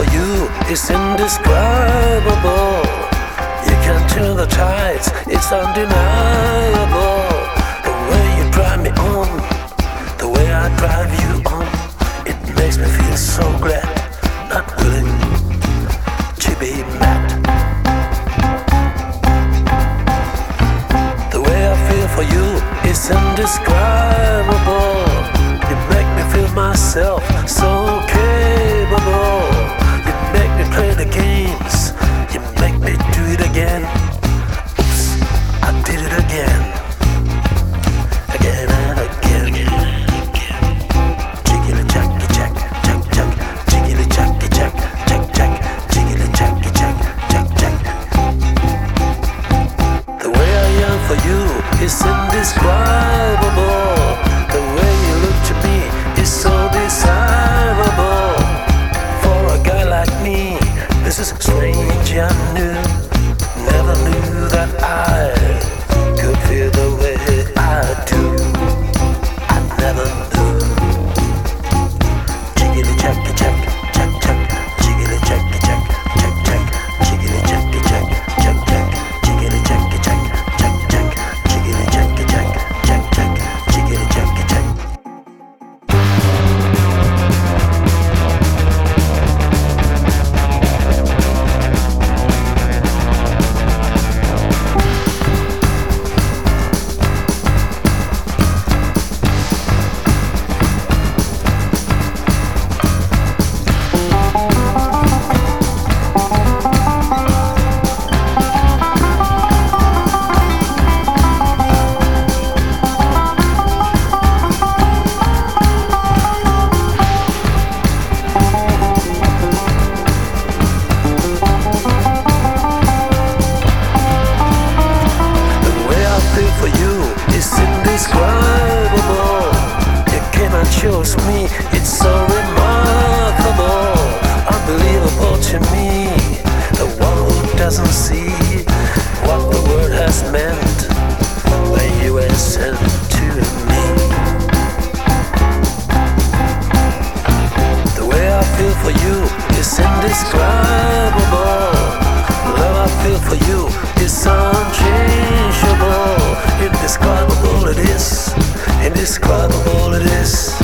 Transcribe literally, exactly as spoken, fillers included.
you is indescribable. You can turn the tides, it's undeniable. The way you drive me on, the way I drive you on, it makes me feel so glad, not willing to be mad. The way I feel for you is indescribable. You make me feel myself so capable. You make me play the games, you make me do it again. Oops, I did it again. Again and again. Jiggly jacky jack, jack jack. Jiggly jacky jack, jack jack. Jiggly jacky jack, jack jack. The way I yearn for you is indescribable. The way you look to me is so desirable. For a guy like me, this is strange and new. Never knew that I could feel the way I do. I never knew. Jiggly jacky jack, jack jack. Jiggly jacky jack, jack jack. Jiggly jacky jack, jack jack. Jiggly jacky jack, jack jack. Jiggly jacky jack, jack jack. Jiggly jacky jack. For you is indescribable. You came and chose me, it's so remarkable, unbelievable to me. The one who doesn't see what the word has meant when you were sent to me. The way I feel for you is indescribable. Love I feel for you is unchangeable. Indescribable it is, indescribable it is.